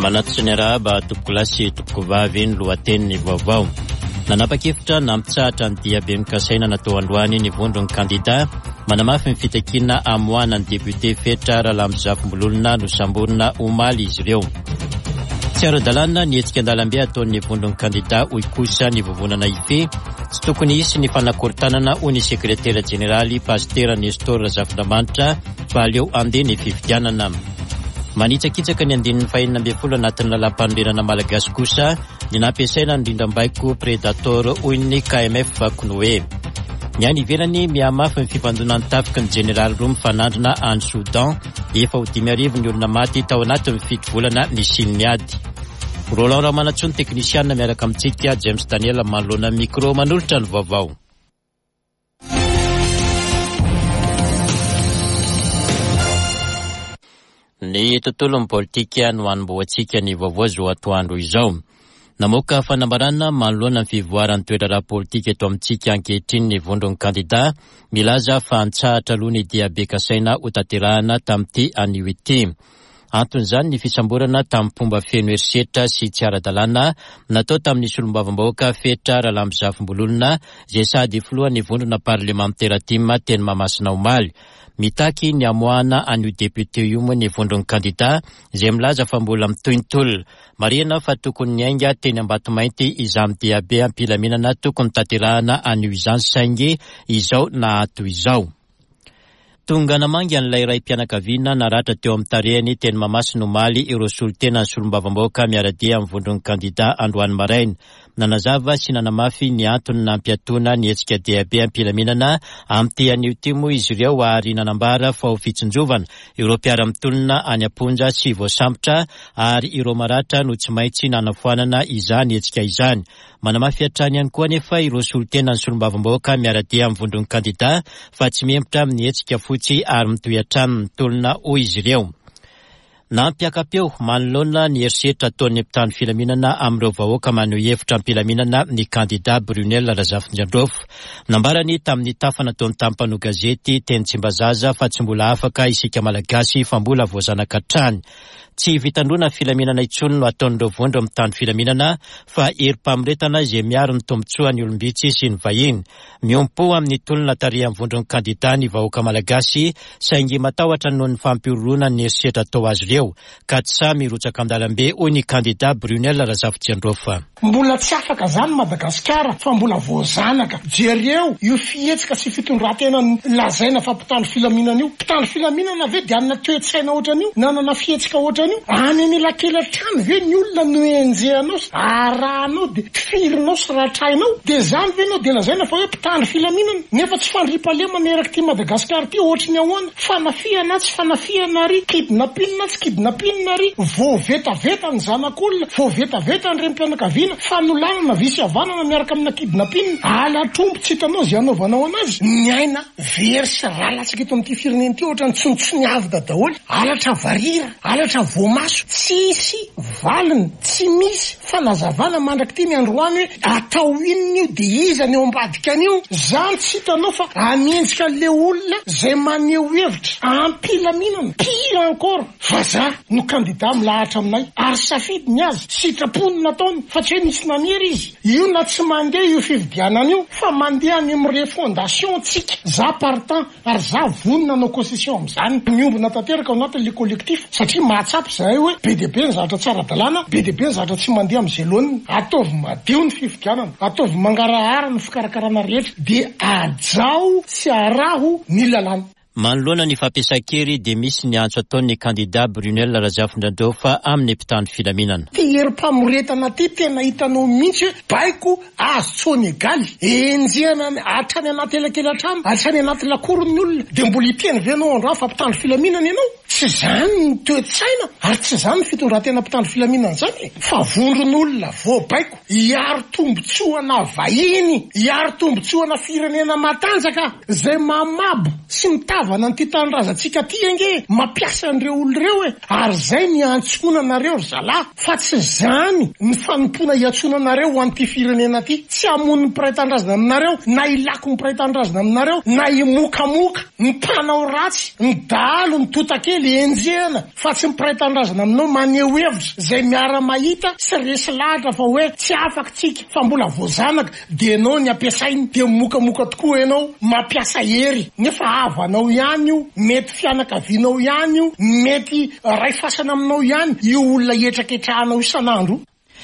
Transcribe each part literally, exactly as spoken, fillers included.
Manatso ny arahaba topoko lasy topoko vavy ny lohateniny vaovao. Nanapa-kevitra nampitsahatra ny diabe mikasaina natao androany ny vondron'ny kandida manamafy ny fitakina amoana ny député fetra Rahalamijavombololona no samborina omaly izy ireo. Tsy ara-dalàna ny hetsika an-dalambe ataon'ny vondron'ny kandida hoy kosa ny vovonana ife tsy tokony hisy ny fanakorontanana ho ny sekretera jeneraly Pasteur Nestor Razafinamanitra fa aleo andeha ny fifidianana. Manitsakitsaka ny andinin'ny fahinana ambin'ny folo anatin'ny lalam-panorenana malagasy kosa ny nampiasaina ny rindram-baiko Predator hoy ny K M F Vakinoe. Ny any ivelany mihamafy ny fipandonan'ny tafika ny jeneraly roa mifanandrina any Soudan efa ho dimy arivo ny olona maty tao anatin'ny fito volana ny Siny miady. Roland Ramanatsoa ny teknisianina miaraka amintsika James Daniel manoloana micro manolotra ny vaovao. Ny tontolon'ny politika no hanomboantsika ny vaovao zo atoandro izao. Namoaka fanambarana manoloana ny fivoaran'ny toerana politika eto amintsika ankehitriny ny vondron'ny kandida milaza fa antsahatra aloha ny diabe kasaina ho tanterahana tamin'ity anio ity. Anton'izany ny fisamborana tamin'ny fomba feno herisetra sy tsy ara-dalàna natao tamin'ny solombavambahoaka fetra Rahalamijavombololona izay sady filohan'ny vondrona parlementera tima teny Mahamasina omaly. Mitaky ny amoana anio député io moa ny vondron'ny kandida izay milaza fa mbola mitohintolo. Marihana fa tokony ny ainga teny Ambatomainty izany diabe ampilaminana tokony tanterahana anio izany saingy izao na ato izao. Tonga namangy an'ilay iray mpianakaviana naratra teo amin'ny tarehiny teny Mahamasina omaly ireo solotena ny solombavambahoaka miaradia amin'ny vondron'ny kandida Androany Maraina. Nanazava sy nanamafy ny antony nampiatoana ny hetsika diabe ampilaminana amin'ity anio ity moa izy ireo ary nanambara fa ho fitsinjovana ireo mpiara-mitolona any amponja sy voasambotra ary ireo maratra no tsy maintsy nanafoanana izany hetsika izany. Manamafy hatrany ihany koa anefa ireo solotena ny solombavambahoaka miaradia amin'ny vondron'ny kandida fa tsy miempotra amin'ny hetsika fotsy ary mitohy hatrany mitolona hoy izy ireo. Nampiakapeo manoloana ny herisetra ataon'ny mpitandro filaminana amin'ireo vahoaka maneho hevitra ampilaminana ny kandida Brunel Razafindrandrofo. Nambarany tamin'ny tafana ataon'ny tampano gazety teny Tsimbazaza fa tsy mbola afaka isika malagasy fa mbola voazanaka hatrany. Tsy vitandrona filaminana intsony no ataon'ireo vondro mitandro filaminana fa eri-pamoretana izay miaro ny tombotsoa ny olombitsy sy ny vahiny. Miompo amin'ny tolona tarehy amin'ny vondron'ny kandida ny vahoaka malagasy saingy matahotra noho ny fampirorona ny herisetra atao azy ireo ka tsy samy rotsaka an-dalambe hoy ny kandida Brunel Razafindrandrofo. Mbola tsy afaka zany Madagasikara fa mbola voazanaka. Jereo io fihetsika sy fitondratena lazaina fa mpitandro filaminana io. Mpitandro filaminana ve dia anana toe-tsaina ohatran'io nanana fihetsika ohatran'io. Any anelakelan-trano ve ny olona no enjehanao sy arahanao de firinao sy rahatrainao de zany ve nao de lazaina fa hoe mpitandro filaminana. Nefa tsy fandriam-palema neraka ty Madagasikara ty ohatry ny ahoana fanafihana tsy fanafihana ry kidnapinina tsy kidnapinina ry voavetaveta ny zanak'olona voavetaveta ny rem-pianakaviana fanolanana visy havanana miaraka amina kidnapinina ala trombo tsy hitanao zay anaovanao anazy ny aina very sy ralatsika eto amin'ity firenena ty ohatra ny tsontsony avy dadaholy alatra varira alatra voamaso tsisy valiny tsy misy fanazavana mandraky ty ny androany hoe atao inona io de iza ny eo ambadika an'io zany tsy hitanao fa amienjika le olona zay maneho hevitra ampilaminana pire encore fa za no kandida milahatra aminay ary safidy ny azy sitrapony nataony fa tsy hoe nisy naniery izy io na tsy mandeha io fividianana io fa mandeha any amire fondation tsika za partant ary za vonina no constitution am'izany miombona tanteraka ao anatin'le collectif satria mahatsapy zay hoe be de be ny zavatra tsara dalàna be de be ny zavatra tsy mandeha am'izay loany ataovy madio ny fividianana ataovy mangarahara ny fikarakarana rehetra de ajao sy araho ny lalàna. Manoloana ny fampiasan-kery de misy ny antso ataon'ny kandida Brunel Razafindrandrofo amin'ny mpitandro filaminana. Ty eri-pamoretana ty tena hitanao mihitsy hoe baiko azo tsony egaly enjehana hatrany anaty elakelan-trano hatrany anaty lakorony olona de mbola hiteny venao androa fa mpitandro filaminana ianao tsy zany ny toe-tsaina ary tsy zany ny fitondratena mpitandro filaminana zany fa vondron'olona voabaiko hiaro tombotsoana vahiny hiaro tombotsoana firenena matanjaka zay mamabo sy mitavy fiavana ny ty tanindrazantsika ty ange mampiasa an'ireo olo reo e ary zay ny antsona anareo zalahy fa tsy zany ny fanompona hiantsona anareo ho an'ity firenena ty tsy amony ny mpiray tanindrazana aminareo na ilako ny mpiray tanindrazana aminareo na imokamoka ny mpanao ratsy ny dalo ny totakely enjehana fa tsy mpiray tanindrazana aminao maneho hevitra zay miara mahita sy resy lahatra fa hoe tsy afaka tsika fa mbola voazanaka de enao ny ampiasainy de mokamoka tokoa ianao mampiasa hery nefa avanao ihany io mety fianakavianao ihany io mety ray fasana aminao ihany io olona etraketrahanao isan'andro.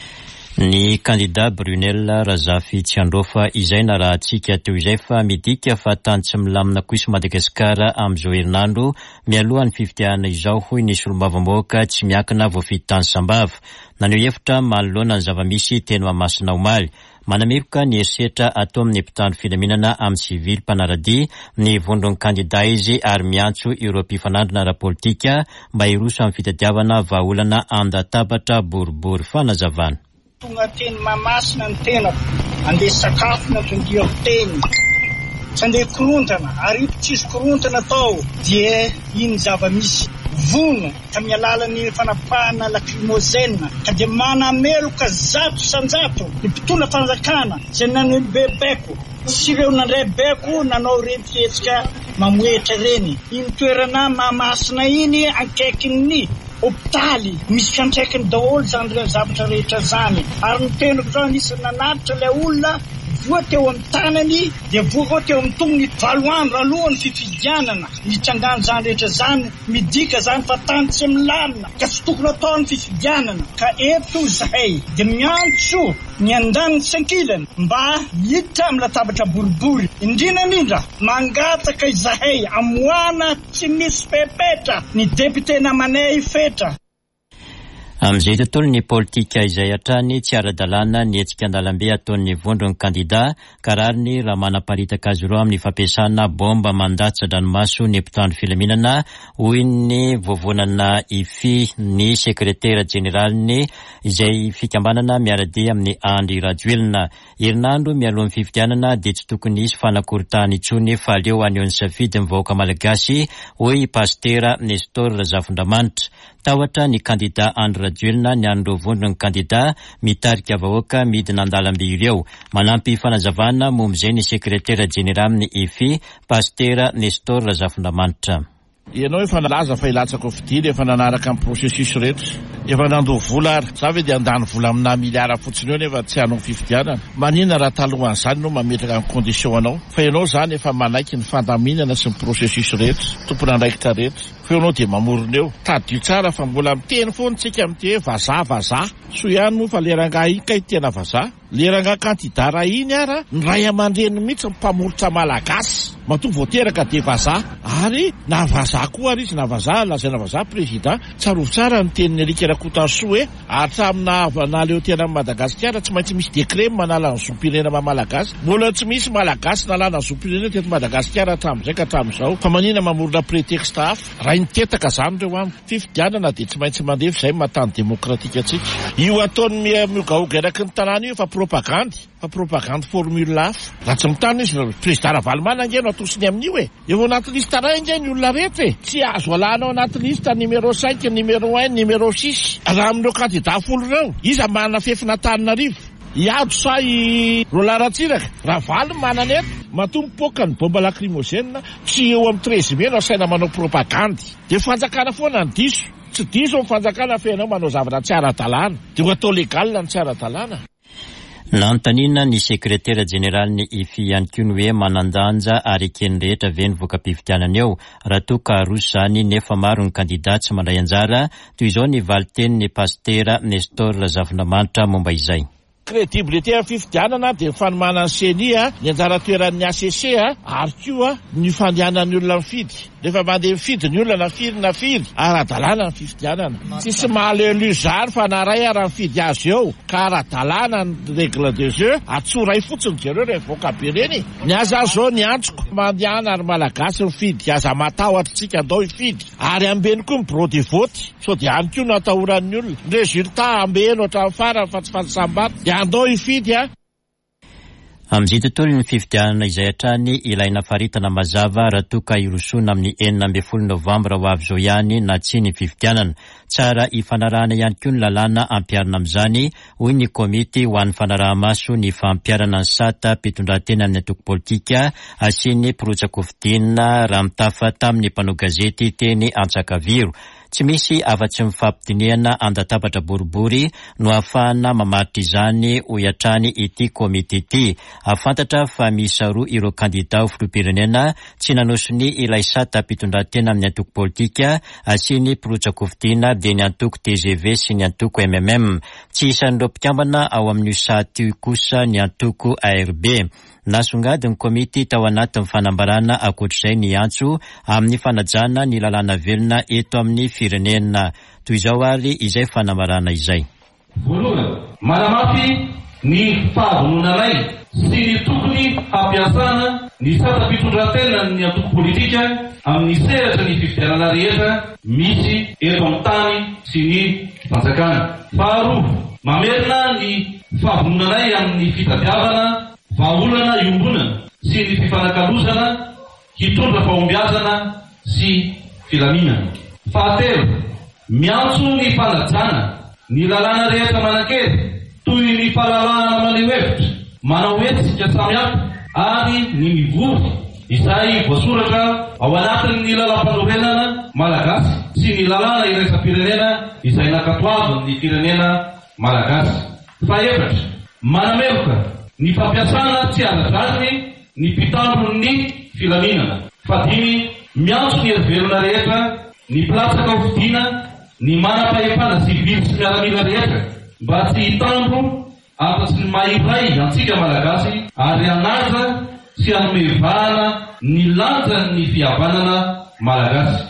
Ny candidat Brunel Razafy Tsiandrofa izay na raha antsika teo izay fa midika fa tany tsy milamina kosa Madagasikara amin'izao herinandro mialohan'ny fifidianana izao hoy nisy olombavamboaka tsy miakina voafidy tany sambava naneho hevitra manoloana ny zavamisy teny Mahamasina Omaly. Manameroka ny esetra atao amin'ny mpitandro filaminana amin'ny sivily mpanaradia ny vondron'ny kandida izy ary miantso ireo mpifanandrina ara-politika mba hiroso amin'ny fitadiavana vahaolana andatabatra boribory fanazavana. Tonga teny Mahamasina ny tenako andeha sakafo na tongia teny tsy andeha korontana ary tsisy korontana tao dia iny zavamisy vono ka mialalany fanapahana lacrimogène ka dia manameloka zato sanjato ny mpitondra fanjakana zay nanao bebeko sy ireo nandray beko nanao rentihetsika mamoetra reny iny toerana Mahamasina iny ankaikin'ny hopitaly misy fiantraikany daholo zany reo zavatra rehetra zany ary ny tenako zao nisy nanatitra ilay olona voa teo amin'ny tanany dia voa koa teo amin'ny tongony valo andro alohan'ny fifidianana nitrangano zany rehetra zany midika zany fa tany tsy milalina ka tsy tokony atao ny fifidianana ka eto zahay dia miantso ny andaniny sankilany mba hiditra amin'ny latabatra boribory indrindra indrindra mangataka izahay amoana tsy misy pepetra ny depute namanay fetra. Amin'izay tontolo ny politika izay hatrany tsy ara-dalàna ny hetsika andalambe ataon'ny vondron'ny kandida karariny raha manam-paritaka azy ireo amin'ny fampiasana bomba mandatsa dranomaso ny mpitandro filaminana hoy ny voavonana ifi ny sekretera jeneraliny izay fikambanana miaradia amin'ny Andry Rajoelina. Herinandro mialohan'ny fifidianana dia tsy tokony hisy fanakoritahana intsony fa aleo anehoan'ny safidy ny vahoaka malagasy hoy pastera Nestor Razafindriamanitra. Tawatra ny kandida Andry Rajoelina ny andro vondron'ny kandida mitarika vahoaka midina andalambe ireo. Manampy fanazavana momzay ny sekretera jenerali amin'ny I F I pastera Nestor Razafindriamanitra. Ianao efa nalaza fa ilatsako fidiny efa nanaraka amin'ny processus rehetra efa nando vola ary za ve dia andany vola amina miliara fotsiny eo nefa tsy hanao fifidianana manina raha talohan'izany no mametraka amin'ny condition anao fa ianao zany efa manaiky ny fandaminana sy ny processus rehetra tompona andraikitra rehetra fa ianao dia mamorona eo tadio tsara fa mbola miteny foana tsika amin'ity hoe vazaha vazaha so ihany moa fa leranga ika tena vazaha leranga kandida raha iny ara ny ray aman-dreny mihitsy mpamorotra malagasy matoa voateraka dia vazaha ary na vazaha koa ary izy na vazaha lazaina vazaha président tsarov tsara ny tenin'ny Alika Rakotasoa hoe atramina naleo tena Madagasikara tsy maintsy misy décret manala ny zom-pirenena malagasy mbola tsy misy malagasy nalana ny zom-pirenena teto Madagasikara hatramin'izay ka hatramin'izao fa manina mamorona prétexte hafa raha nitetaka zany reo amin'ny fifidianana dia tsy maintsy mandefa izay matany demokratika atsika io ataony miogaoga eraky ny tanàna io fa propagandy fa propagandy formule hafa raha tsy mitany izy président Ravalomanana angeno atosiny amin'io e eo anaty lista raha ingeny olona rehetra e tsy azo alanao anaty lista numéro cinq numéro un numéro six raha amin'ireo kandida folo reo iza manana fefina Antananarivo iado sa i Rolaratsiraka Ravalo manana eto matoa mipoka ny bomba lacrimogène tsy eo amin'ny treize mai no asaina manao propagandy dia fanjakana foana ny diso tsy diso amin'ny fanjakana fa ianao manao zavatra tsy ara-dalàna dia ho atao legalina ny tsy ara-dalàna. Nanontaniana ny sekretera jenerali ny I F I ihany koa ny hoe manandanja ary ekeny rehetra ve ny voaka-pifidianana eo raha toa ka roso zany nefa maro ny kandida tsy mandray anjara toy izao ny valiteny ny pastera Nestor Razafindriamanitra momba izay. Crédibilité amin'ny fifidianana dia fanomanana ny senia ny anjara toeran'ny A C C ary koa ny fandehanan'ny olona mifidy rehefa mandeha mifidy ny olona na firy na firy ara-dalàna ny fifidianana tsisy mahalelu zany fa naray ara mifidy azy eo ka ara-dalàna ny règle de jeu atsoray fotsiny jereo rehefa voaka be reny ny aza zao ny antsoko mandehana ary malagasy mifidy aza matahotra tsika andao hifidy ary ambeny koa mibrody voty so dia any koa no atahoran'ny olona ny résultat ambeny ohatrany farany fa tsy fahasambato dia andao hifidy a. Amizay tontolo ny fifidianana izay hatrany ilaina faritana mazava raha toka irosona amin'ny enina amby folo novambra ho avy zao ihany na tsy ny fifidianana. Tsara hifanarahana ihany koa ny lalàna ampiarina amin'izany hoy ny komity ho an'ny fanaraha-maso ny fampiarana ny sata mpitondran-tena amin'ny antoko politika asiany pirotsako fidinina raha mitafa tamin'ny mpanao gazety teny Antsakaviro. Tsy misy afa-tsy mifampidinihana andatabatra boribory no ahafahana mamaritra izany ho iatrany ity komity ity. Afantatra fa miisa roa ireo kandida ho filoham-pirenena tsy nanosony ilay sata mpitondran-tena amin'ny antoko politika asiany pirotsako fidina dia ny antoko T G V sy ny antoko M M M. Tsy isan'ireo mpikambana ao amin'ny saty kosa ny antoko A R B. Nasongadiny komity tao anatin'ny fanambarana akoatr'izay ny antso amin'ny fanajana ny lalàna velona eto amin'ny firenena. Toy izao ary izay fanambarana izay. Voalohany, manamafy ny fahavononanay sy ny tokony hampiasana ny sata mpitondran-tena ny antoko politika amin'ny seratra ny fifidianana rehetra misy eto amin'ny tany sy ny fanjakana. Faharoa, mamerina ny fahavononanay amin'ny fitadiavana vahaolana iombonana sy ny fifanakalozana hitondra fahombiazana sy filaminana. Fahatelo, miantso ny fanajana ny lalàna rehetra manan-kely toy ny fahalalahana maneho hevitra manao hetsika samihafa ary ny mivory izay voasoratra ao anatin'ny lalam-panorenana malagasy sy ny lalàna iraisam-pirenena izay nakatoavin'ny ny firenena malagasy. Fahaefatra, manameloka ny fampiasana tsy aza-drariny ny mpitandron'ny filaminana. Fadimy, miantso ny heverina rehetra ny pilatsaka ho fidina ny manam-pahefana sivily sy miaramila rehetra mba tsy hitandro afa-tsy ny mahivray antsika malagasy ary anaza sy anomevahana ny lanjan'ny fihavanana malagasy.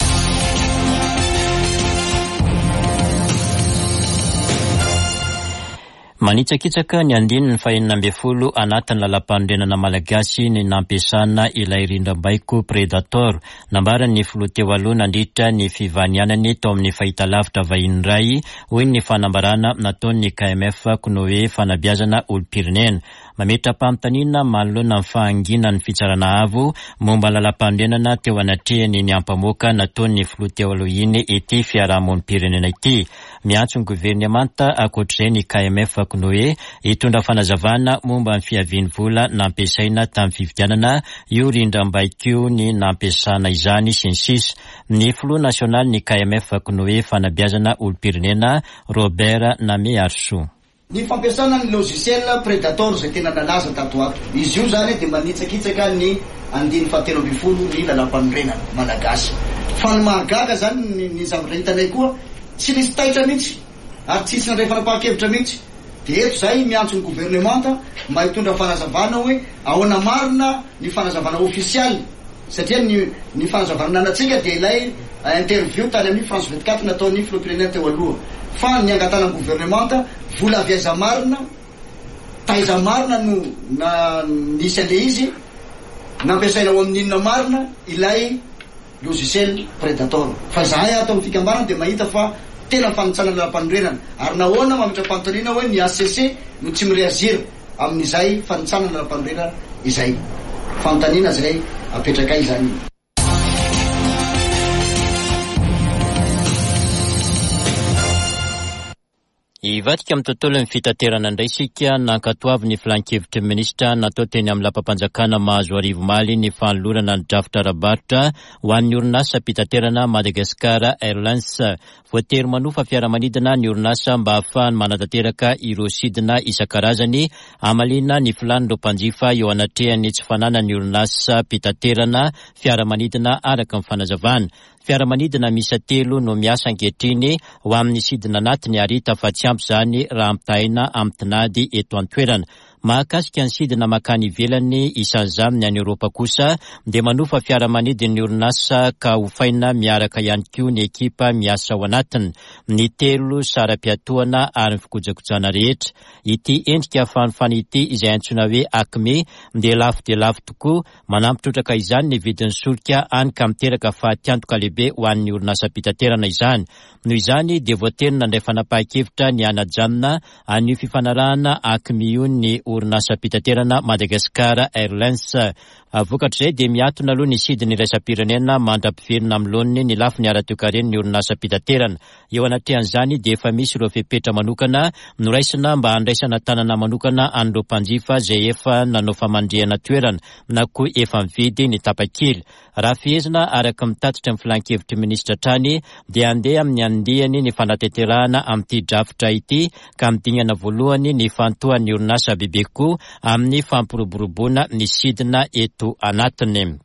Manitsakitsaka ny andininy ny fahenina amby folo anatin'ny lalam-panorenana malagasy ny nampiasana ilay rindram-baiko Predator. Nambaran'ny filoha teo aloha nandritra ny fivanianany tao amin'ny fahitalavitra vahiny iray hoy ny fanambarana nataon'ny K M F kuno hoe fanabeazana olom-pirenena. Mametra-panontaniana manoloana ny fahangina ny fitsarana avo momba lalam-panorenana teo anatrehany ny ampamoaka nataon'ny filoha teo aloha iny ity fiarahamonim-pirenena ity. Miantso ny governemanta akoatr'izay ny K M F kuno hoe hitondra fanazavana momba ny fiaviany vola nampiasaina tamin'ny fifidianana io rindram-baiko ny nampiasana izany sy ny sisa. Ny filoha nasionaly ny K M F kuno hoe fanabeazana olom-pirenena Robert Name Arso. Ny fampiasana ny logiciel Predator zay tena nalaza tato ato. Izy io zany dia manitsakitsaka ny andiny fahatelo amby folo ny lalam-panorenana malagasy. Fa ny mahagaga zany ny zavatra hitanay koa tsy nisy taitra mihitsy ary tsitsy nandray fanapahan-kevitra mihitsy. Dia eto zay miantso ny governemanta mba hitondra fanazavana hoe ahoana marina ny fanazavana ofisialy satria ny ny fanazavana nanatsika dia ilay interview tany amin'ny France vingt-quatre nataon'ny filoham-pirenena teo aloha. Fa ny angatana ny governemanta vola avy aiza marina taiza marina no na nisy ale izy nampiasaina ao amin'inona marina ilay logiciel Predator. Fa zahay ato amin'ny fikambanana dia mahita fa tena fanitsana lalam-panorenana ary nahoana mametra-panontaniana hoe ny A C C no tsy mireazira amin'izay fanitsana lalam-panorenana izay. Fanontaniana zay apetrakay zany. Ivatika amin'ny tontolo ny fitaterana indray sika nankatoavy ny filan-kevitry minisitra natao teny amin'ny lapam-panjakana mahazo arivo maly ny fanolorana ny drafitra ara-barotra ho an'ny orinasa mpitaterana Madagasikara Airlines. Voatery manofa fiaramanidina ny orinasa mba ahafahany manatanteraka ireo sidina isan-karazany amalina ny filan'ireo mpanjifa eo anatrehany tsy fanana ny orinasa mpitaterana fiaramanidina araka ny fanazavana. Fiaramanidina misa telo no miasa ankehitriny ho amin'ny sidina anatiny ary tafa tsy ampy zany raha ampitahaina amin'ny tinady eto an-toerana. Mahakasika ny sidina makany ivelany isan'izany any Europa kosa dia manofa fiaramanidiny ny orinasa ka hofaina miaraka ihany koa ny ekipa miasa ao anatiny. Ny telo saram-piatoana ary ny fikojakojana rehetra. Ity endrika fanofany ity izay antsoina hoe Acme dia lafo dia lafo tokoa manampitrotraka izany ny vidin'ny solika any ka miteraka fahatiantoka lehibe ho an'ny orinasa mpitaterana izany. Noho izany dia voatery nandray fanapahan-kevitra ny anajanona an'io fifanarahana Acme io ny orinasa pitaterana Madagasikara Airlines. Vokatr'izay dia miatona aloha ny sidiny iraisam-pirenena mandra-piverina amin'ny lony ny lafiny ara-toekareny ny orinasa pitaterana. Eo anatrehan'izany dia efa misy ireo fepetra manokana noraisina mba handraisana tanana manokana an'ireo mpanjifa izay efa nanao famandrihana toerana na koa efa mividy ny tapakely. Raha fehezina araka mitatitra ny filan-kevitry minisitra trany dia andeha amin'ny andihany ny fanateterahana amin'ity drafitra ity ka midingana voalohany ny fantohan'ny orinasa Bebeko amin'ny fampiroboroboana ny sidina eto anatiny.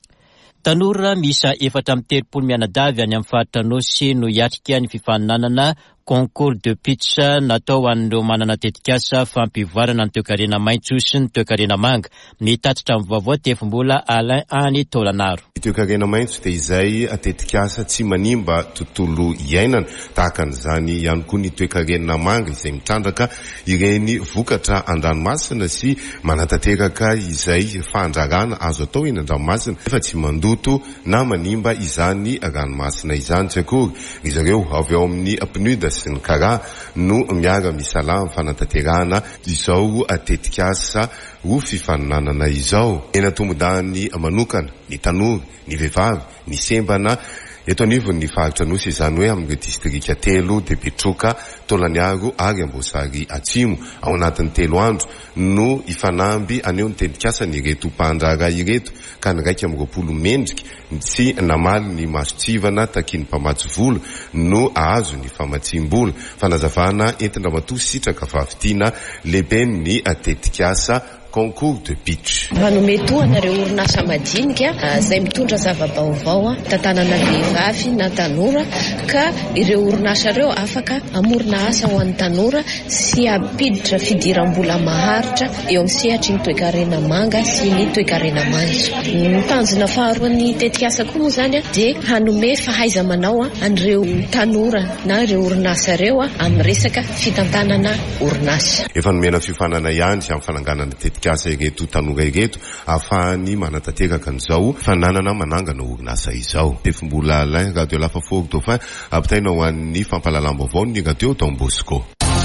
Tanora misa efatra amin'ny telopolo mianadavy any amin'ny faritra Nosy no hiatrika ny fifaninanana concours de pitch natao an'ireo manana tetikasa fampivoarana ny toekarena maitso sy ny toekarena manga. Ny tatitra amin'ny vaovao tefombola Alain Any Tolanaro. Toekarena maitso dia izay tetikasa tsy manimba tontolo iainana, tahaka an'izany ihany koa ny toekarena manga izay mitrandraka ireny vokatra an-dranomasina sy manatanteraka izay fandrarana azo atao eny an-dranomasina efa tsy mandoto na manimba izany ranomasina izany. Tsy akory izareo avy ao amin'ny apnuda sy ny kara no miara misala amin'ny fanatanterahana izao tetikasa ho fifaninanana izao. Ena tombodany manokana ny tanora, ny vehivavy, ny sembana eto anivon'ny faritra Nosy, izany hoe amin'ny distrika telo de Betroka, Tolaniaro ary Ambosary Atsimo. Ao anatin'ny telo andro no ifanamby aneo ny tetikasa ny ireto mpandrara ireto ka ny raika amin'ny roapolo mendrika sy namaly ny masotsivana takiny mpamatsy vola no ahazo ny famatsim-bola. Fanazavana entina matoa sitraka favitina lehibe ny tetikasa concours de pitch. Manome toa anareo orinasa madinika izay mitondra zava-baovao tantanana vehivavy na tanora ka ireo orinasa ireo afaka amorona asa ho an'ny tanora sy ampiditra fidiram-bola maharitra eo amin'ny sehatry ny toekarena manga sy ny toekarena maitso. Ny tanjona faharoa ny tetikasa koa moa zany dia hanome fahaiza manao an'ireo tanora na ireo orinasa ireo amin'ny resaka fitantanana orinasa. Efa nomena fifanana ihany sy amin'ny fananganana tetikasa ireto tanora ireto ahafahany manatanteraka an'izao fananana manangana orinasa izao. Tefombola Alain, Radio Lafaforo Dauphin, ampitaina ho an'ny fampalalam-baovao ny radio Don Bosco.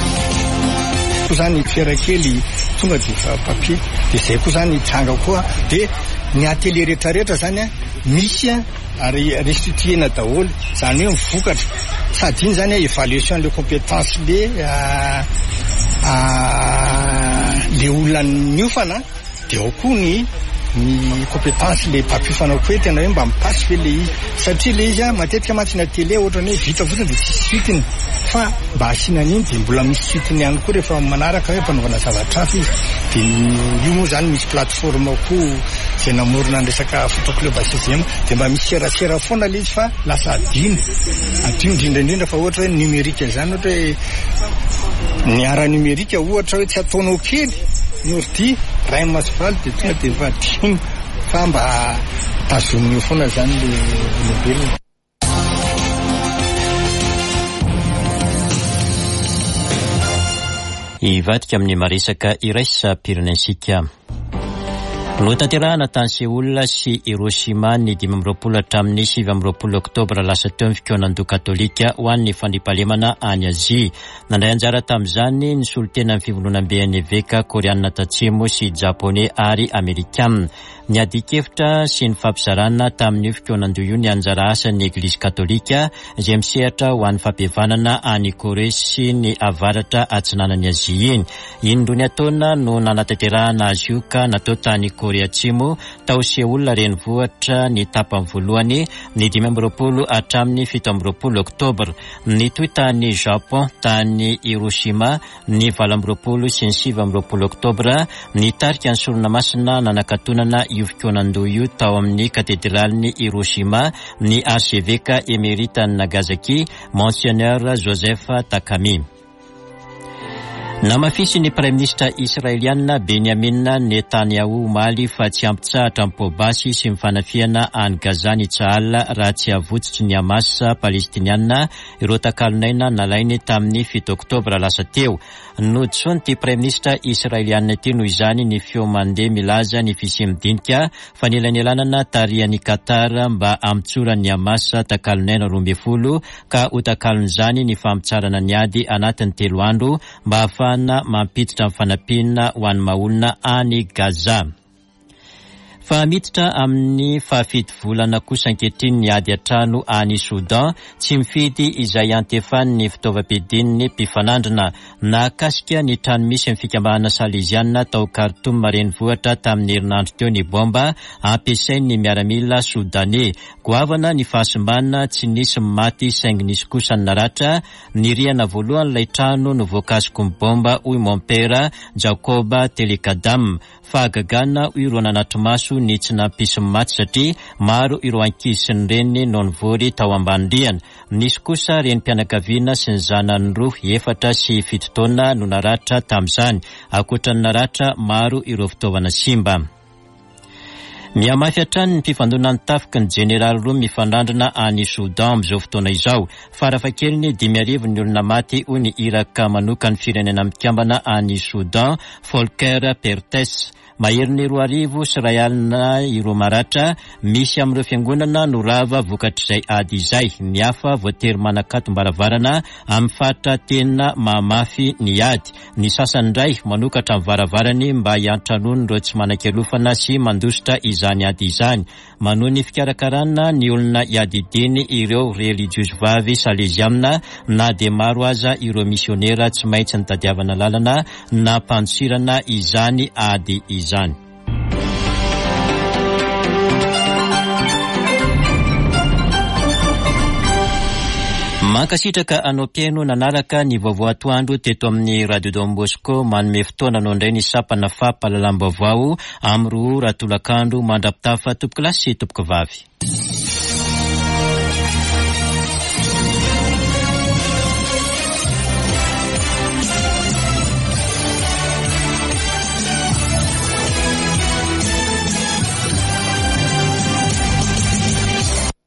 Koa zany fiara kely tonga de papier de zay koa zany tranga koa de ny atelier rehetra rehetra zany misy ary restituena daholo zany hoe mivokatra sady iny zany évaluation le compétence le le olona niofana de ao koa ny ny compétence le mpampifanao koa tena hoe mba mipasy fe le izy satria le izy matetika mantsina tele ohatrany hoe vita fotsiny de tsisy suitiny fa mba asinan'iny de mbola misy suitiny ihany koa rehefa manaraka hoe mpanaovana zavatrafy izy de io moa zany misy plateforme koa zay namorona ny resaka photoclub sixième de mba misy serasera foana le izy fa lasa adino adino indrindraindrindra fa ohatra hoe numérique zany ohatra hoe ny ara numérique ohatra hoe tsy ataonao kely ny ordi ray masivaly de tonga de efa adino fa mba tazominy foana zany le olombelona. Ivadika amin'ny maresaka iraisam-pirenensika. Notanterahana tany Seoul sy Hiroshima ny dimy amby roapolo hatramin'ny sivy amby roapolo oktobra lasa teo ny fikonan-doha katolika ho an'ny fandriampahalemana any Azia. Nandray anjara tamin'izany ny solotena ny fivondronam-be any Eveka Koreana Tatsimo sy Japoney ary Amerikana. Ny adikevitra sy ny fampizarana tamin'ny fikonan-doha io ny anjara asan'ny Eglizy Katolika izay misehatra ho an'ny fampihavanana any Korea sy ny avaratra atsinanan'ny Azia iny. Indro ny ataona no nanatanterahana azy io ka natao tany Korea Atsimo tao Seoul renivohitra ny tapany voalohany ny dimy amby roapolo hatramin'ny fito amby roapolo oktobra. Ny toy tany Japon tany Hiroshima ny valo amby roapolo sy ny sivy amby roapolo oktobra ny tarika ny solona masina nanakatonana io fikonan-doha io tao amin'ny katedraliny Hiroshima ny archevêque émérite Nagasaki Monseigneur Joseph Takami. Namafisy ny Prime Ministre Israeliana Benjamin Netanyahu omaly fa tsy ampitsahatra am-pobasy sy mifanafiana any Gaza ny Tsahal raha tsy avotsitry ny Hamas Palestiniana ireo takalonaina nalainy tamin'ny fito oktobra lasa teo. Nodsoany ty Prime Ministre Israeliana ity noho izany ny feo mandeha milaza ny fisiamidinika fa nilanelanana tarian'ny Qatar mba ampitsoran'ny Hamas takalonaina roa ambin'ny folo ka ho takalon'izany ny fampitsarana ny ady anatin'ny telo andro mba hafa ahafahana mampiditra amin'ny fanampiana ho an'ny maolona any Gaza. Fa miditra amin'ny fahafito volana kosa ankehitriny ny ady an-trano any Sudan tsy mifidy izay antefan'ny fitaovam-piadin'ny mpifanandrina nakasika ny trano misy amin'ny fikambahana Salesianina tao Khartoum marenivohitra tamin'ny herinandro teo ny bomba ampiasain'ny miaramila Sudanais. Goavana ny fahasimbanana tsy nisy maty saingy nisy kosa ny naratra. Ny riana voalohany ilay trano no voakasiko ny bomba hoy Mompera Jacoba Telekadam. Fahagagana ireo nanatry maso ny tsy nampisy maty satria maro ireo ankizy sy ny reny no nivory tao ambany-driana. Nisy kosa renim-pianakaviana sy ny zanany roa efatra sy fito taona no naratra tamin'izany. Ankoatra ny naratra maro ireo fitaovana simba. Miamafy hatrany ny mpifandonan'ny tafika ny jeneraly roa mifandrandrana any Sudan amin'izao fotoana izao. Farafahakeliny ny dimy arivo ny olona maty hoy ny iraka manokany firenena mikambana any Sudan, Volker Perthes. Maheriny roa arivo sy ray alina ireo maratra misy amin'ireo fiangonana no rava vokatr'izay ady izay. Ny hafa voatery manakato-baravarana amin'ny faritra tena mamafy ny ady. Ny sasany indray manokatra amin'ny varavarany mba hiantranony ireo tsy manan-kelofana sy mandositra izany ady izany. Manohy ny fikarakarana ny olona hiadidiny ireo religiosy vavy Salesianina na de maro aza ireo misionera tsy maintsy ny tadiavana lalana na mpandosirana izany ady izany. Mankasitraka anao pieno nanaraka ny vaovao atoandro teto amin'ny Radio Don Bosco manome fotoana anao indray ny sapana fampahalalam-baovao amin'ny roa ratolakandro mandrapitafa tompoko lasy sy tompoko vavy.